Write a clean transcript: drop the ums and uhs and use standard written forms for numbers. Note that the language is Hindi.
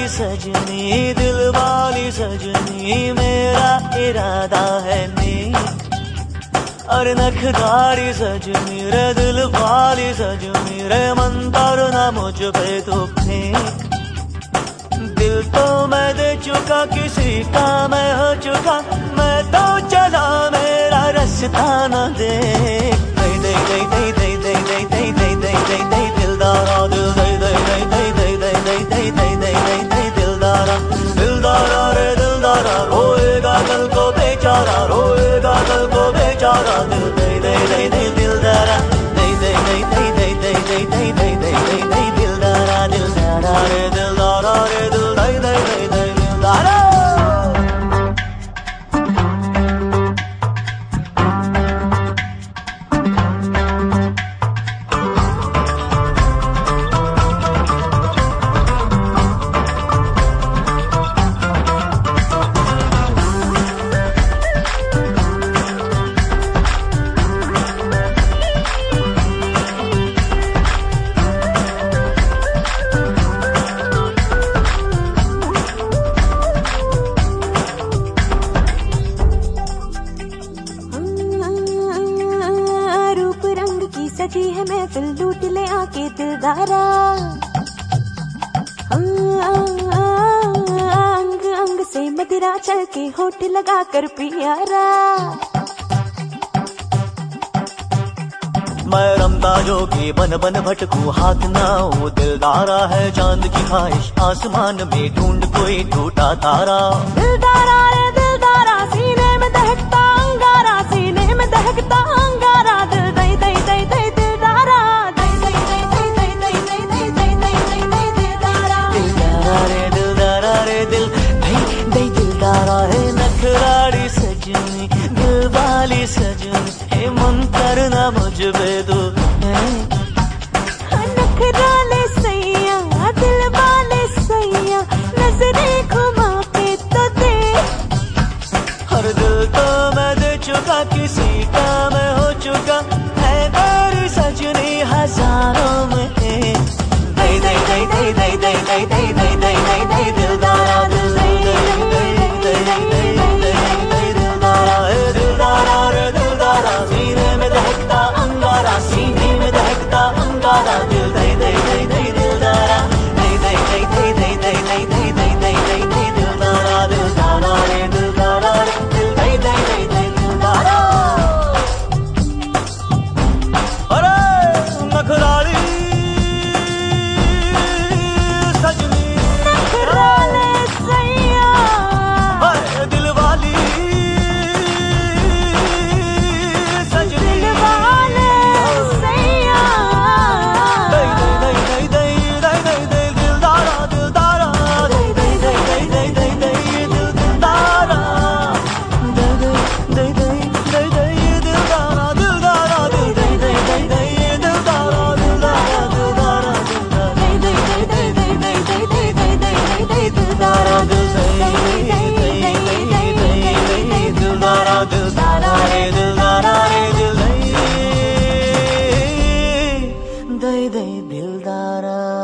सजनी, दिल वाली सजनी, मेरा इरादा है नेक। और नखदारी सजनी रे, दिल वाली सजनी रे, मंतर ना मुझ पे तो फेंक। दिल तो मैं दे चुका, किसी का मैं हो चुका, मैं तो चला, मेरा रास्ता न देख। दे दे दे दे दे दे दे दे दे दे दे दिलदारा, दिल दे दे दे दे दे दे दे दे दे दे दे दे दिलदारा। दिलदारा रे दिलदारा, रोएगा कल को बेचारा, रोएगा कल को बेचारा। दिल दे दे दे दे दिलदारा, दे दे दे दे दे दे दे दे दे दे दे दे दिलदारा। दिलदारा रे दिलदारा रे, दिल दे दे दे दे दिलदारा। सजी है महफिल, लूट ले आके दिलदारा। अंग अंग से मदिरा चल के होठ लगा कर प्यारा। मैं रमता जोगी बन बन भटकू, हाथ ना हो दिलदारा है चांद की ख्वाहिश, आसमान में ढूंढ कोई टूटा तारा। दिलदारा रे दिलदारा, सीने में दहकता अंगारा, सीने में दहकता अंगारा। दिल दई दई दई दई दिलदारा, दई दई दई दई दई दई दई दई दई दई दई दिलदारा। दिलदारा रे दिलदारा रे, दिल दई दई दिलदारा है। नखराड़ी सजनी, दिल वाली सजनी, हे मन करना मुझ पे तो नखराले सैया, दिल वाले सैया, नजरें घुमा के तो दे। हर दिल तो मैं दे चुका, किसी का मैं हो चुका, है तेरी सजनी हजारों में एक। दई दई दई दई दई दई दई दई दई दई दई दई दिलदारा। दिल दई दई दई दई दई दई दई दई दिलदारा। दिलदारा रे दिलदारा, सीने में दहकता अंगारा, सीने में दहकता अंगारा। दिल दई दई दई दई दिलदारा, दई दई दई दई दई दई दई दई दई दई दई दई दिलदारा। दिलदारा रे दिलदारा रे, दिल दई दई दई दई दिलदारा। अरे नखराली सजनी, नखराले सैया, दिल वाली सजनी, दिल वाले सैया। दई दई दई दई दई दई दई दिलदारा। दिलदारा दई दई दई दई दई दई दई दिलदारा। दई दई दई दई दई दिलदारा। दिलदारा दिल दई दई दई दई दिलदारा। दिलदारा दिलदारा दिलदारा, दई दई दई दई दई दई दई दई दई दई दिलदारा। दिल दई दई दई दई दई दई दिलदारा। दिलदारा रे दिलदारा रे, दिल दई दई दई दिलदारा।